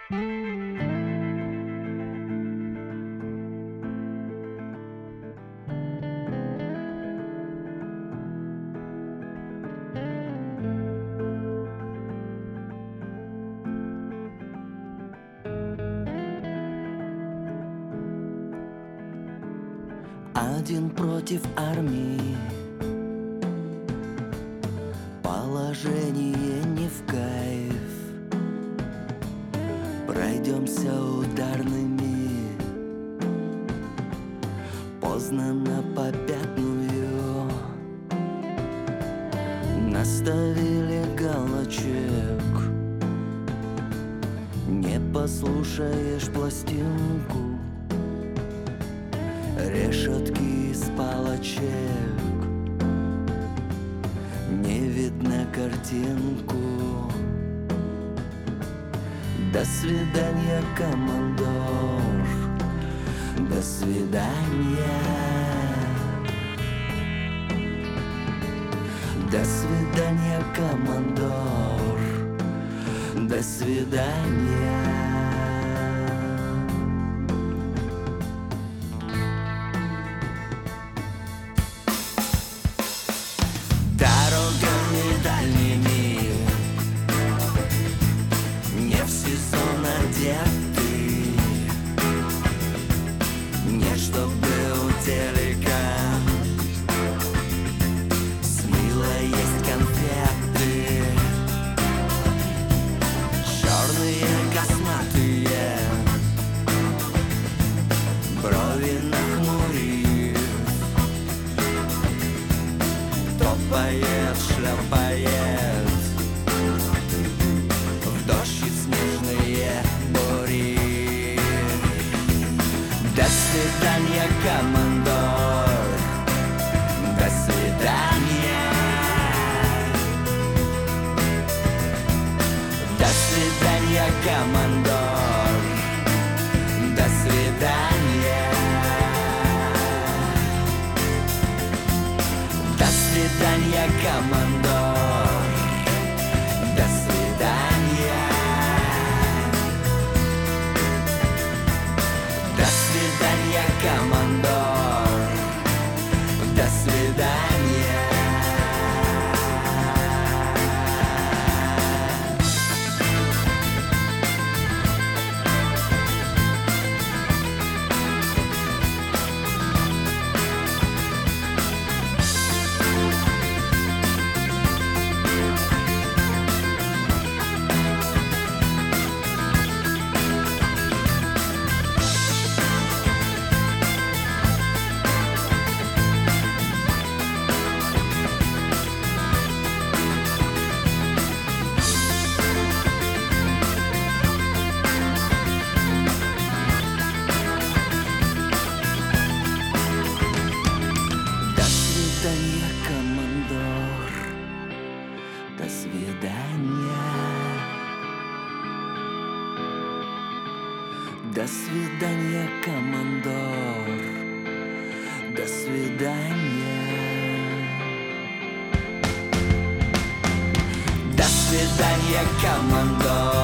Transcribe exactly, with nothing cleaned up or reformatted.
Один против армии, положение не в кайф. Пройдемся ударными, поздно на попятную. Наставили галочек, не послушаешь пластинку. Решетки из палочек, не видно картинку. До свидания, командор, до свидания. До свидания, командор, до свидания. Не в сезон одеты, не чтобы у телека с мило есть конфеты. Черные косматые, брови нахмурив, топает, шляпает в дождь и снежные бури. До свидания, командор, до свидания. До свидания, командор, до свидания. До свидания, командор, до свидания. До свидания, командор, до свидания. Командор, до свидания. До свидания, командор, до свидания. До свидания, командор.